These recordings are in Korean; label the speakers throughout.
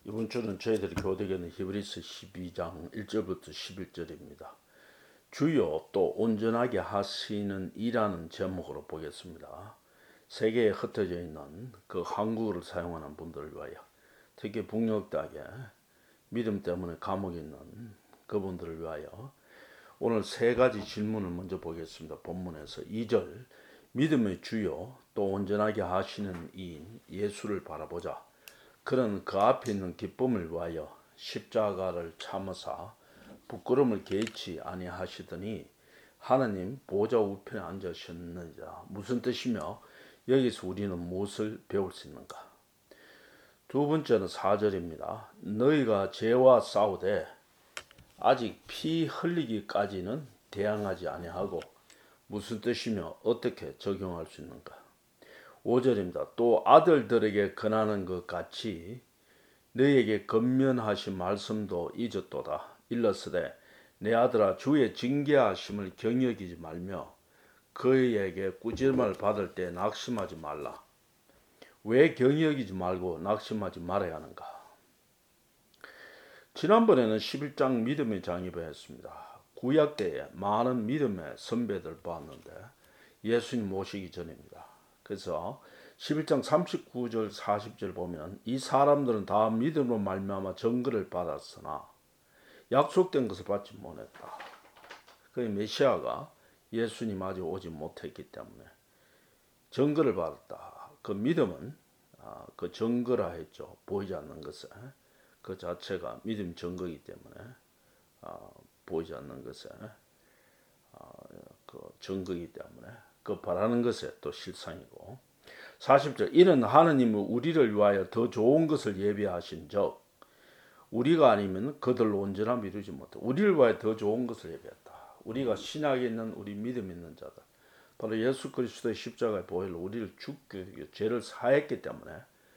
Speaker 1: 이번 주는 저희들이 교대하는 히브리서 12장 1절부터 11절입니다. 주여 또 온전하게 하시는 이라는 제목으로 보겠습니다. 세계에 흩어져 있는 그 한국어를 사용하는 분들을 위하여, 특히 북녘닥에 믿음 때문에 감옥에 있는 그분들을 위하여 오늘 세 가지 질문을 먼저 보겠습니다. 본문에서 2절, 믿음의 주요 또 온전하게 하시는 이인 예수를 바라보자. 그는 그 앞에 있는 기쁨을 위하여 십자가를 참으사 부끄러움을 개의치 아니하시더니 하나님 보좌 우편에 앉으셨느니라. 무슨 뜻이며 여기서 우리는 무엇을 배울 수 있는가? 두 번째는 4절입니다. 너희가 죄와 싸우되 아직 피 흘리기까지는 대항하지 아니하고, 무슨 뜻이며 어떻게 적용할 수 있는가? 5절입니다. 또 아들들에게 권하는 것 같이 너희에게 권면하신 말씀도 잊었도다. 일러스되 내 아들아 주의 징계하심을 경여기지 말며 그에게 꾸짖음을 받을 때 낙심하지 말라. 왜 경여기지 말고 낙심하지 말아야 하는가? 지난번에는 11장 믿음의 장입을 했습니다. 구약 때에 많은 믿음의 선배들 봤는데 예수님 모시기 전입니다. 그래서 11장 39절 40절 보면 이 사람들은 다 믿음으로 말미암아 증거를 받았으나 약속된 것을 받지 못했다. 그 메시아가 예수님 아직 오지 못했기 때문에 증거를 받았다. 그 믿음은 그 증거라 했죠. 보이지 않는 것에 그 자체가 믿음 증거이기 때문에 보이지 않는 것에 그 증거이기 때문에 그 바라는 것에 또 실상이고, 40절 이는 하느님은 우리를 위하여 더 좋은 것을 예비하신 적 우리가 아니면 그들로 온전함 이루지 못해. 우리를 위하여 더 좋은 것을 예비했다. 우리가 신약에 있는 우리 믿음 있는 자들, 바로 예수 그리스도의 십자가의 보혈로 우리를 죽게 죄를 사했기 때문에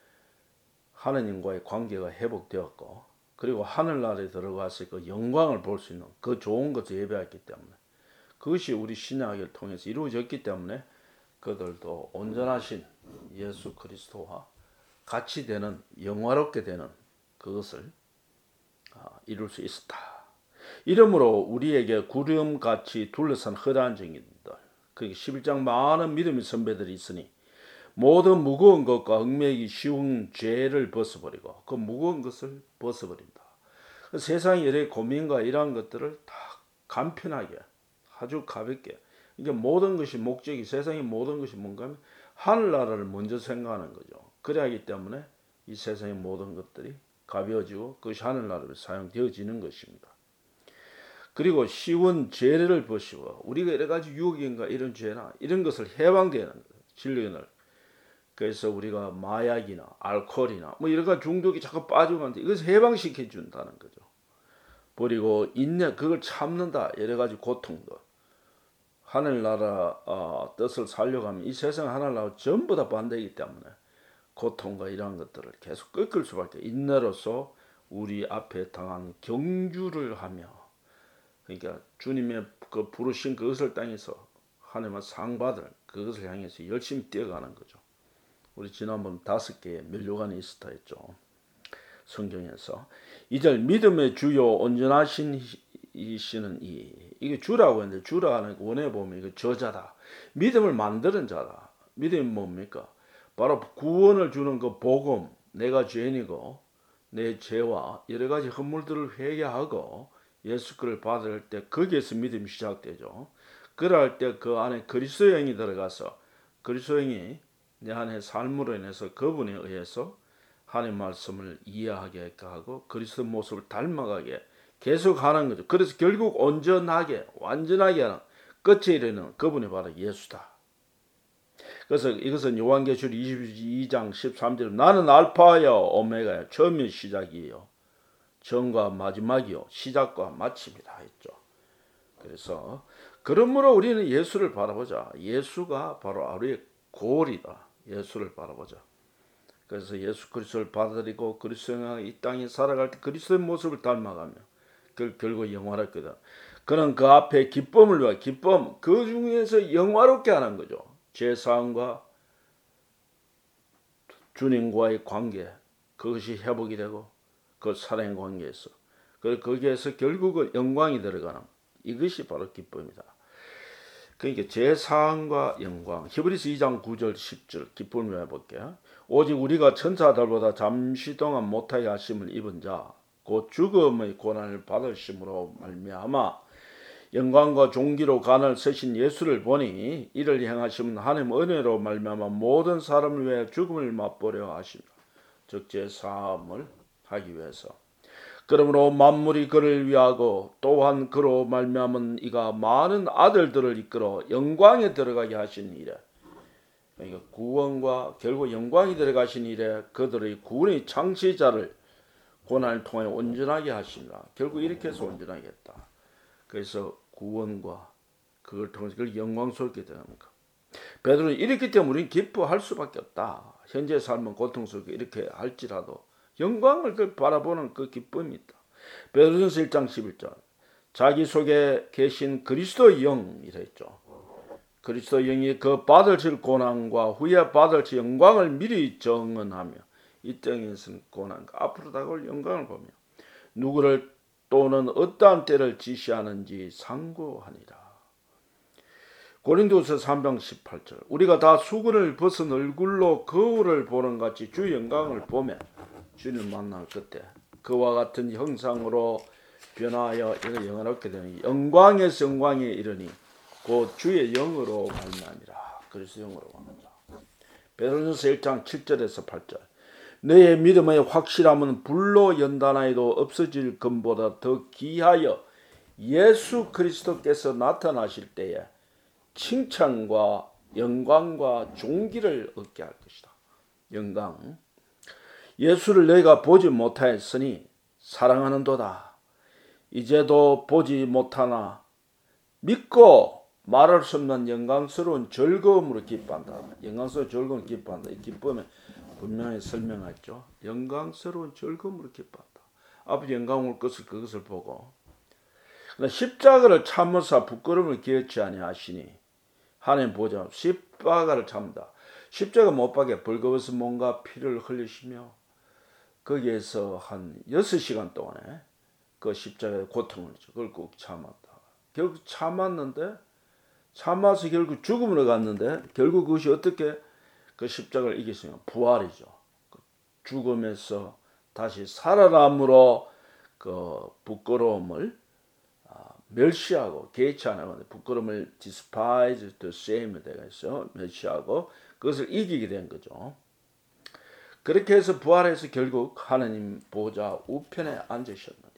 Speaker 1: 하느님과의 관계가 회복되었고, 그리고 하늘나라에 들어가서 그 영광을 볼 수 있는 그 좋은 것을 예배했기 때문에 그것이 우리 신약을 통해서 이루어졌기 때문에 그들도 온전하신 예수 그리스도와 같이 되는, 영화롭게 되는 그것을 이룰 수 있었다. 이러므로 우리에게 구름같이 둘러싼 허다한 증인들, 그리고 11장 많은 믿음의 선배들이 있으니 모든 무거운 것과 얽매이기 쉬운 죄를 벗어버리고, 그 무거운 것을 벗어버린다. 세상의 여러 고민과 이러한 것들을 다 간편하게 아주 가볍게, 이게 모든 것이 목적이, 세상의 모든 것이 뭔가 하면 하늘나라를 먼저 생각하는 거죠. 그래야 하기 때문에 이 세상의 모든 것들이 가벼워지고 그것이 하늘나라로 사용되어지는 것입니다. 그리고 쉬운 죄를 벗이고, 우리가 여러 가지 유혹인가 이런 죄나 이런 것을 해방되는 거예요. 진리를. 그래서 우리가 마약이나 알코올이나 뭐 여러 가지 중독이 자꾸 빠져가는데 이것을 해방시켜 준다는 거죠. 그리고 인내, 그걸 참는다. 여러 가지 고통도. 하늘나라 뜻을 살려가면 이 세상 하늘나라 전부 다 반대이기 때문에 고통과 이러한 것들을 계속 꺾을 수밖에. 인내로서 우리 앞에 당한 경주를 하며, 그러니까 주님의 그 부르신 그것을 땅에서 하나님의 상 받을 그것을 향해서 열심히 뛰어가는 거죠. 우리 지난번 5개의 면류관이 있었다 했죠. 성경에서 2절 믿음의 주요 온전하신 이시는 이게 주라고 했는데, 주라는 원에 보면 이거 저자다. 믿음을 만드는 자다. 믿음이 뭡니까? 바로 구원을 주는 그 복음, 내가 죄인이고 내 죄와 여러 가지 허물들을 회개하고 예수 그를 받을 때 거기에서 믿음이 시작되죠. 그럴 때 그 안에 그리스도의 영이 들어가서 그리스도의 영이 내 안에 삶으로 인해서 그분에 의해서 하나님의 말씀을 이해하게 하고 그리스도 모습을 닮아가게 계속 하는 거죠. 그래서 결국 온전하게, 완전하게 하는 끝에 이르는 그분이 바로 예수다. 그래서 이것은 요한계시록 22장 13절 나는 알파요 오메가요, 처음이 시작이에요, 전과 마지막이요, 시작과 마침이다 했죠. 그래서 그러므로 우리는 예수를 바라보자. 예수가 바로 우리의 고울이다. 예수를 바라보자. 그래서 예수 그리스도를 받아들이고 그리스도가 이 땅에 살아갈 때 그리스도의 모습을 닮아가며 결국 영화롭거든. 그는 그 앞에 기쁨을 위하여, 기쁨 그 중에서 영화롭게 하는 거죠. 죄사함과 주님과의 관계, 그것이 회복이 되고 그 사랑 관계에서. 거기에서 결국은 영광이 들어가는 이것이 바로 기쁨이다. 그러니까 제사함과 영광. 히브리서 2장 9절 10절 기쁨을 해볼게요. 오직 우리가 천사들보다 잠시 동안 못하게 하심을 입은 자 곧 죽음의 고난을 받으심으로 말미암아 영광과 존귀로 간을 쓰신 예수를 보니 이를 행하시면 하나님 은혜로 말미암아 모든 사람을 위해 죽음을 맛보려 하십니다. 즉 제사함을 하기 위해서. 그러므로 만물이 그를 위하고 또한 그로 말미암은 이가 많은 아들들을 이끌어 영광에 들어가게 하신 이래. 그러니까 구원과 결국 영광이 들어가신 이래 그들의 구원의 창시자를 고난을 통해 온전하게 하십니다. 결국 이렇게 해서 온전하게 했다. 그래서 구원과 그걸 통해서 그걸 영광스럽게 되는 것. 베드로는 이렇기 때문에 우리는 기뻐할 수밖에 없다. 현재 삶은 고통스럽게 이렇게 할지라도 영광을 그 바라보는 그 기쁨이 있다. 베드로전서 1장 11절 자기 속에 계신 그리스도의 영이라 했죠. 그리스도의 영이 그 받으실 고난과 후에 받으실 영광을 미리 정언하며 이 땅에서는 고난과 앞으로 다가올 영광을 보며 누구를 또는 어떠한 때를 지시하는지 상고하니라. 고린도서 3장 18절 우리가 다 수건을 벗은 얼굴로 거울을 보는 같이 주 영광을 보며 주님 만날 그때 그와 같은 형상으로 변하여 이를 영화롭게 되니 영광에서 영광에 이르니 곧 주의 영으로 말미암이라. 그리스도 영으로 말미암아. 베드로전서 1장 7절에서 8절 너의 믿음의 확실함은 불로 연단하여도 없어질 금보다 더 귀하여 예수 그리스도께서 나타나실 때에 칭찬과 영광과 존귀를 얻게 할 것이다. 영광. 예수를 너희가 보지 못하였으니 사랑하는도다. 이제도 보지 못하나 믿고 말할 수 없는 영광스러운 즐거움으로 기뻐한다. 영광스러운 즐거움을 기뻐한다. 이 기쁨에 분명히 설명했죠. 영광스러운 즐거움으로 기뻐한다. 아버지 영광 올 것을 그것을 보고 십자가를 참으사 부끄러움을 기억지 아니하시니 하나님 보자 십자가를 참다. 십자가 못 박에 벌거벗은 몸과 피를 흘리시며 거기에서 한 6시간 동안에 그 십자가의 고통을 그걸 꼭 참았다. 결국 참았는데 참아서 결국 죽음으로 갔는데 결국 그것이 어떻게 그 십자가를 이겼으면 부활이죠. 죽음에서 다시 살아남으로 그 부끄러움을 멸시하고 개의치 않아요. 부끄러움을 despise to shame 되가 있어 멸시하고 그것을 이기게 된 거죠. 그렇게 해서 부활해서 결국 하나님 보좌 우편에 앉으셨느니라.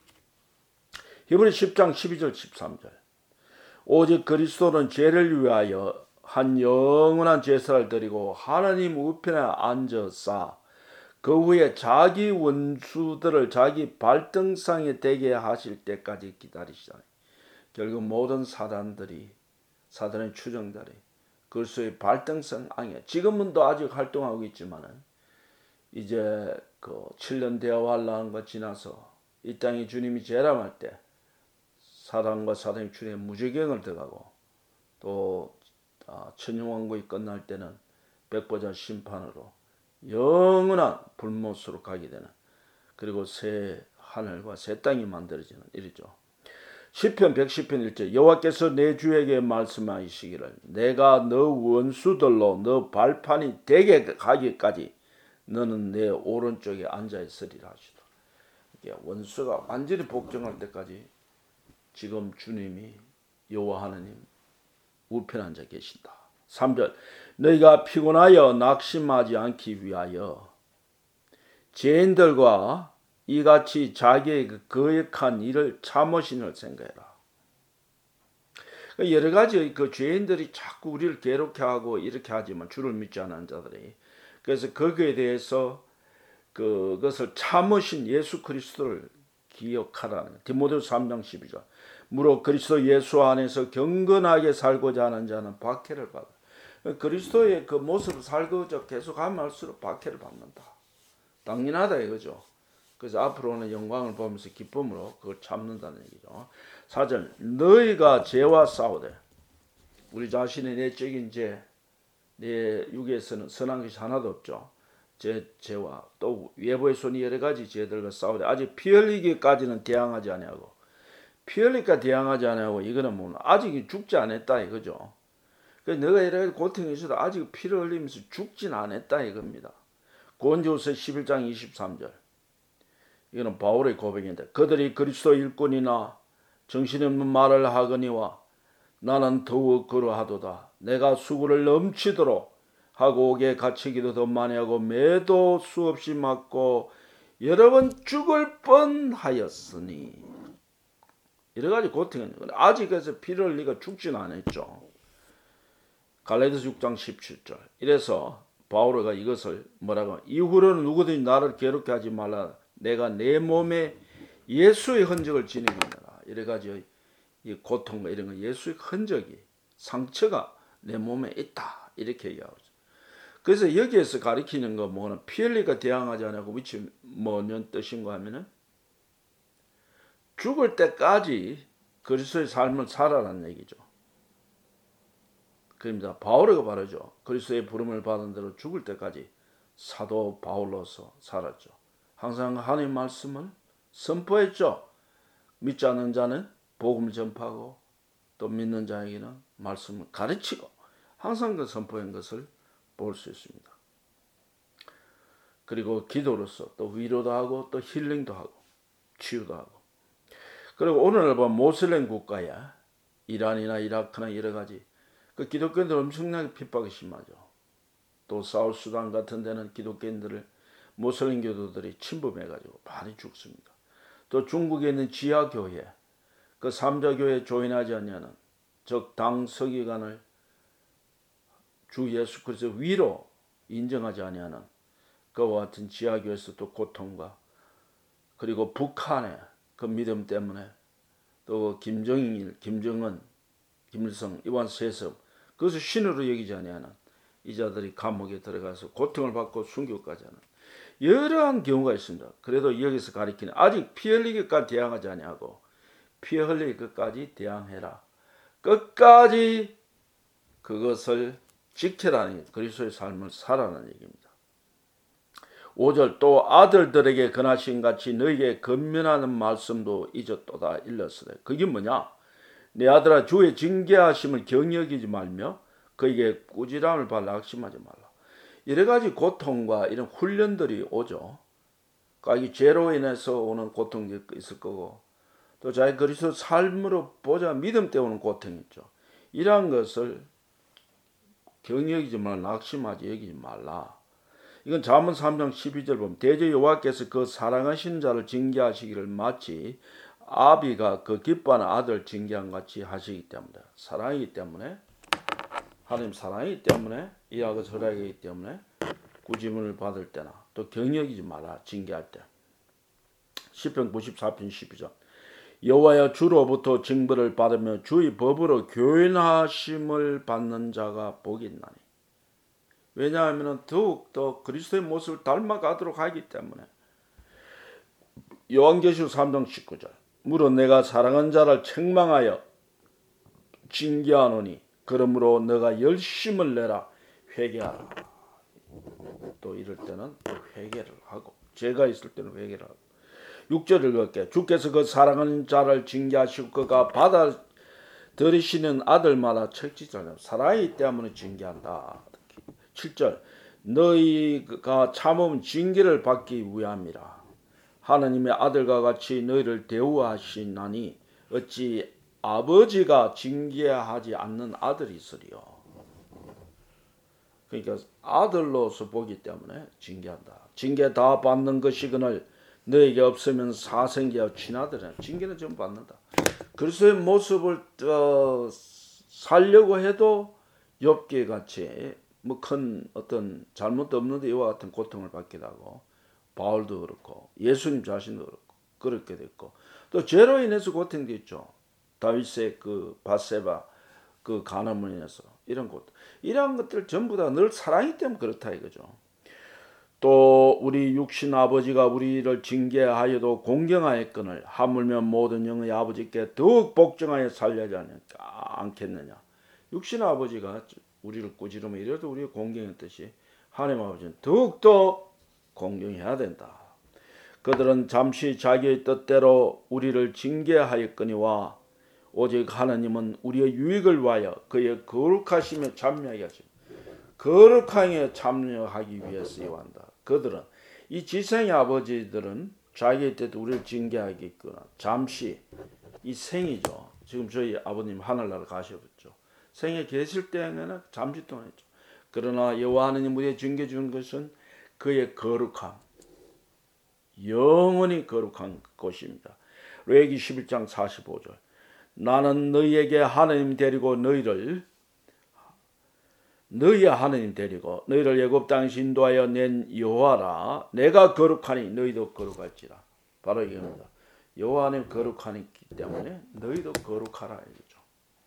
Speaker 1: 히브리 10장 12절 13절 오직 그리스도는 죄를 위하여 한 영원한 제사를 드리고 하나님 우편에 앉아사 그 후에 자기 원수들을 자기 발등상에 되게 하실 때까지 기다리시다니. 결국 모든 사단의 추종들이 그리스도의 발등상 안에 지금은 또 아직 활동하고 있지만은 이제 그 7년 대화 환란과 지나서 이 땅에 주님이 재림할 때 사단과 사단의 주님의 무저갱을 들어가고 또 천년왕국이 끝날 때는 백보자 심판으로 영원한 불못으로 가게 되는 그리고 새 하늘과 새 땅이 만들어지는 일이죠. 시편 110편 1절 여호와께서 내 주에게 말씀하시기를 내가 너 원수들로 너 발판이 되게 가기까지 너는 내 오른쪽에 앉아 있으리라 하시더라. 원수가 완전히 복종할 때까지 지금 주님이 여호와 하나님 우편에 앉아 계신다. 3절 너희가 피곤하여 낙심하지 않기 위하여 죄인들과 이같이 자기의 거역한 일을 참으시는 생각해라. 여러 가지 그 죄인들이 자꾸 우리를 괴롭게 하고 이렇게 하지만 주를 믿지 않은 자들이 그래서 거기에 대해서 그것을 참으신 예수 그리스도를 기억하라는 디모데후서 3장 12절 무릇 그리스도 예수 안에서 경건하게 살고자 하는 자는 박해를 받아. 그리스도의 그 모습을 살고자 계속하면 할수록 박해를 받는다. 당연하다 이거죠. 그래서 앞으로는 영광을 보면서 기쁨으로 그걸 참는다는 얘기죠. 4절 너희가 죄와 싸우되 우리 자신의 내적인 죄 내 육에서는 선한 것이 하나도 없죠. 죄와 또 외부의 손이 여러 가지 죄들과 싸우되 아직 피 흘리기까지는 대항하지 아니하고, 피 흘리기까지 대항하지 아니하고 이거는 뭐 아직 죽지 않았다 이거죠. 그러니까 너가 여러 가지 고통이 있어도 아직 피를 흘리면서 죽진 않았다 이겁니다. 고린도후서 11장 23절. 이거는 바울의 고백인데, 그들이 그리스도 일꾼이나 정신없는 말을 하거니와 나는 더욱 그러하도다. 내가 수고를 넘치도록 하고 옥에 갇히기도 더 많이 하고 매도 수없이 맞고 여러 번 죽을 뻔하였으니. 여러 가지 고통이 있는 거예요. 아직 그래서 피를 흘리가 죽진 않았죠. 갈라디아서 6장 17절. 이래서 바울가 이것을 뭐라고, 이후로는 누구든지 나를 괴롭게 하지 말라. 내가 내 몸에 예수의 흔적을 지니느니라. 여러 가지 이 고통과 이런 거, 예수의 흔적이, 상처가 내 몸에 있다 이렇게 얘기하고 있어요. 그래서 여기에서 가리키는 거 뭐는 피 흘리가 대항하지 않고 위치 뭐는 뜻인가 하면은 죽을 때까지 그리스도의 삶을 살아라는 얘기죠. 그럽니다. 바울이가 바르죠. 그리스도의 부름을 받은 대로 죽을 때까지 사도 바울로서 살았죠. 항상 하나님의 말씀을 선포했죠. 믿지 않는 자는 복음을 전파하고 또 믿는 자에게는 말씀을 가르치고 항상 그 선포한 것을 볼 수 있습니다. 그리고 기도로서 또 위로도 하고 또 힐링도 하고 치유도 하고. 그리고 오늘 보면 모슬렘 국가야 이란이나 이라크나 여러 가지 그 기독교인들 엄청나게 핍박이 심하죠. 또 사우스수단 같은 데는 기독교인들을 모슬렘 교도들이 침범해가지고 많이 죽습니다. 또 중국에 있는 지하교회, 그 삼자교회에 조인하지 않냐는 즉 당 서기관을 주 예수 그리스도 위로 인정하지 않냐는 그와 같은 지하교회에서 또 고통과, 그리고 북한의 그 믿음 때문에 또 김정일, 김정은, 김일성 이wan 세습 그것을 신으로 여기지 않냐는 이자들이 감옥에 들어가서 고통을 받고 순교까지 하는 여러한 경우가 있습니다. 그래도 여기서 가리키는 아직 피 흘리기까지 대항하지 아니하고 피 흘리기까지 대항해라. 끝까지 그것을 지켜라는 그리스도의 삶을 살아라는 얘기입니다. 5절 또 아들들에게 권하신 같이 너에게 권면하는 말씀도 잊었도다 일렀으되. 그게 뭐냐? 내 아들아 주의 징계하심을 경여기지 말며 그에게 꾸지람을 받아 낙심하지 말라. 여러 가지 고통과 이런 훈련들이 오죠. 그러니까 이 죄로 인해서 오는 고통이 있을 거고 또 자기 그리스도 삶으로 보자 믿음 때문에 오는 고통이 있죠. 이러한 것을 경여기지 말라, 낙심하지 여기지 말라. 이건 잠언 3장 12절 보면 대저 여호와께서 그 사랑하신 자를 징계하시기를 마치 아비가 그 기뻐하는 아들 징계한 같이 하시기 때문에, 사랑이기 때문에, 하나님 사랑이기 때문에 이하고 절하기 때문에 꾸지문을 받을 때나 또 경여기지 마라 징계할 때. 시편 94편 12절 여호와여 주로부터 징벌을 받으며 주의 법으로 교훈하심을 받는 자가 복이 있나니. 왜냐하면 더욱 더 그리스도의 모습을 닮아가도록 하기 때문에. 요한계시록 3장 19절 물론 내가 사랑한 자를 책망하여 징계하노니 그러므로 너가 열심을 내라 회개하라. 또 이럴 때는 또 회개를 하고 죄가 있을 때는 회개를 하고. 6절을 읽을게. 주께서 그 사랑하는 자를 징계하시고 그가 받아들이시는 아들마다 책지잖아요. 사랑이기 때문에 징계한다. 7절 너희가 참으면 징계를 받기 위함이라. 하나님의 아들과 같이 너희를 대우하시나니 어찌 아버지가 징계하지 않는 아들이 있으리요. 그러니까 아들로서 보기 때문에 징계한다. 징계 다 받는 것이거늘 너에게 없으면 사생계와 친아들은 징계는 좀 받는다. 그리스도의 모습을 살려고 해도 욥기 같이 뭐 큰 어떤 잘못도 없는데 이와 같은 고통을 받기도 하고 바울도 그렇고 예수님 자신도 그렇고 그렇게 됐고 또 죄로 인해서 고통도 있죠. 다윗의 그 바세바 그 간음으로 인해서 이런 것 이러한 것들 전부 다 늘 사랑이 때문에 그렇다 이거죠. 또 우리 육신 아버지가 우리를 징계하여도 공경하였거늘 하물며 모든 영의 아버지께 더욱 복종하여 살려지 않겠느냐. 육신 아버지가 우리를 꾸지르며 이래도 우리가 공경했듯이 하나님 아버지는 더욱더 공경해야 된다. 그들은 잠시 자기의 뜻대로 우리를 징계하였거니와 오직 하나님은 우리의 유익을 위하여 그의 거룩하심에 참여하게 하시고 거룩하게 참여하기 위해서 요한다. 그들은 이 지생의 아버지들은 자기의 뜻 우리를 징계하겠구나. 잠시 이 생이죠. 지금 저희 아버님 하늘나라 가셨죠. 생에 계실 때에는 잠시 동안 했죠. 그러나 여호와 하나님 우리의 징계 주는 것은 그의 거룩함, 영원히 거룩한 것입니다. 레위기 11장 45절. 나는 너희에게 하나님 데리고 너희의 하나님 데리고 너희를 애굽 땅에서 인도하여 낸 여호와라. 내가 거룩하니 너희도 거룩할지라. 바로 이겁니다. 여호와 하나님 거룩하기 때문에 너희도 거룩하라 이거죠.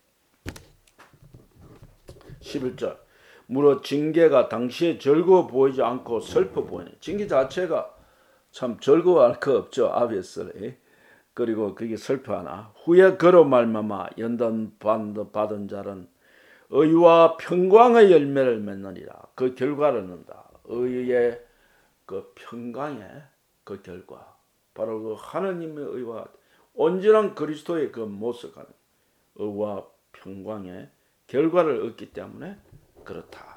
Speaker 1: 11절. 무릇 징계가 당시에 즐거워 보이지 않고 슬퍼 보이네. 징계 자체가 참 즐거워할 거 없죠. 아비스를. 그리고 그게 슬퍼하나. 후에 그로 말미암아 연단 받은 자는 의와 평강의 열매를 맺느니라. 그 결과를 넣는다. 의의 그 평강의 그 결과. 바로 그 하나님의 의와 온전한 그리스도의 그 모습과 의와 평강의 결과를 얻기 때문에 그렇다.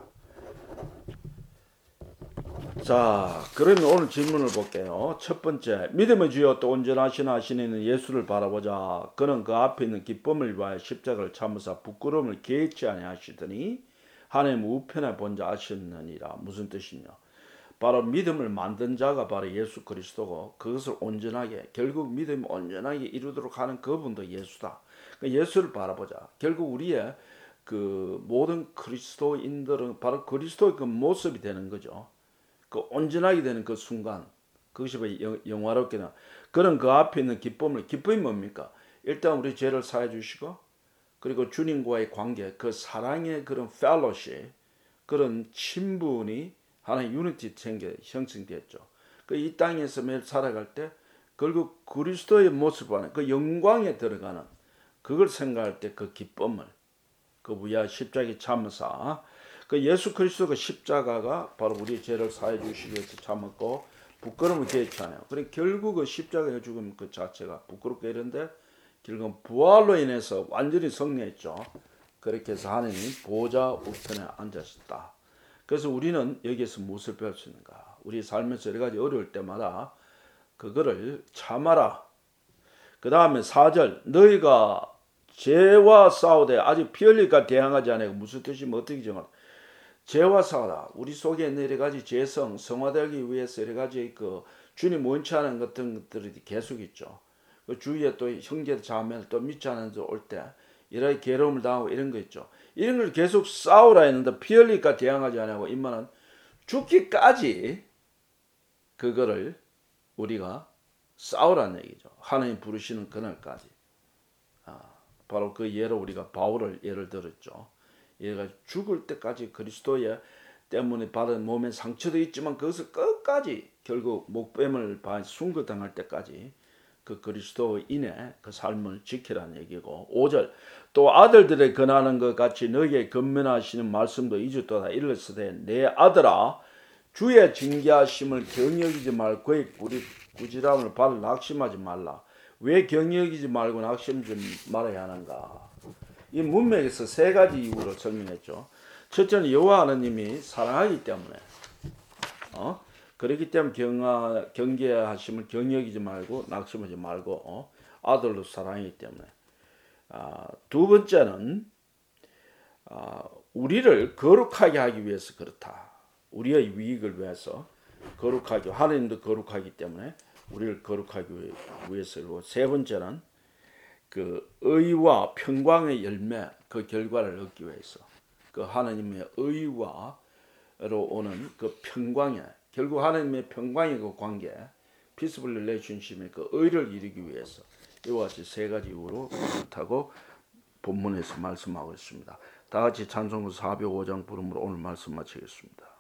Speaker 1: 자, 그러면 오늘 질문을 볼게요. 첫 번째, 믿음의 주여 또 온전하신 하시는 예수를 바라보자. 그는 그 앞에 있는 기쁨을 위하여 십자가를 참으사 부끄러움을 개의치 아니하시더니 하나님 우편에 본자 아셨느니라. 무슨 뜻이냐? 바로 믿음을 만든 자가 바로 예수 그리스도고 그것을 온전하게 결국 믿음이 온전하게 이루도록 하는 그분도 예수다. 예수를 바라보자. 결국 우리의 그 모든 그리스도인들은 바로 그리스도의 그 모습이 되는 거죠. 그 온전하게 되는 그 순간, 그것이 영화롭게 나. 그는 그 앞에 있는 기쁨이 뭡니까? 일단 우리 죄를 사해 주시고, 그리고 주님과의 관계, 그 사랑의 그런 펠로십, 그런 친분이 하나의 유니티 형성됐죠. 그 이 땅에서 매일 살아갈 때 결국 그리스도의 모습과는 그 영광에 들어가는 그걸 생각할 때 그 기쁨을 그 위하 십자가에 참으사 그 예수 그리스도 그 십자가가 바로 우리 죄를 사해 주시기 위해서 참았고 부끄러움을 개의치않아요. 그러니까 결국 그 십자가의 죽음 그 자체가 부끄럽게 이런데 결국 부활로 인해서 완전히 승리했죠. 그렇게 해서 하나님 보좌 우편에 앉으셨다. 그래서 우리는 여기에서 무엇을 배울 수 있는가? 우리 삶에서 여러 가지 어려울 때마다 그거를 참아라. 그 다음에 4절 너희가 죄와 싸우되 아직 피 흘릴까 대항하지 않아요. 무슨 뜻이면 어떻게 정할? 죄와 싸우다. 우리 속에 있는 여러 가지 죄성, 성화되기 위해서 여러 가지 그 주님 원치 않은 것들이 계속 있죠. 그 주위에 또 형제 자매를 또 믿지 않는 자 올 때 이런 괴로움을 당하고 이런 거 있죠. 이런 걸 계속 싸우라 했는데 피 흘릴까 대항하지 않고 임마는 죽기까지 그거를 우리가 싸우라는 얘기죠. 하나님 부르시는 그날까지. 바로 그 예로 우리가 바울을 예를 들었죠. 얘가 죽을 때까지 그리스도의 때문에 받은 몸에 상처도 있지만 그것을 끝까지 결국 목뱀을 순교당할 때까지 그 그리스도인의 그 삶을 지키라는 얘기고 5절 또 아들들의 권하는 것 같이 너희에게 권면하시는 말씀도 이주도다 이르시되 내 아들아 주의 징계하심을 경여기지 말고 그의 꾸지람을 받을 낙심하지 말라. 왜 경여기지 말고 낙심하지 말아야 하는가? 이 문맥에서 세 가지 이유로 설명했죠. 첫째는 여호와 하나님이 사랑하기 때문에 그렇기 때문에 경계하심을 경여기지 말고 낙심하지 말고 아들로 사랑하기 때문에 두 번째는 우리를 거룩하게 하기 위해서 그렇다. 우리의 유익을 위해서 거룩하게 하나님도 거룩하기 때문에 우리를 거룩하기 위해서고 세 번째는 그 의와 평강의 열매 그 결과를 얻기 위해서 그 하나님의 의와로 오는 그 평강의 결국 하나님의 평강의 그 관계 피스블 릴레이션십의 그 의를 이루기 위해서 이와 같이 세 가지 이유로 그렇다고 본문에서 말씀하고 있습니다. 다 같이 찬송가 405장 부름으로 오늘 말씀 마치겠습니다.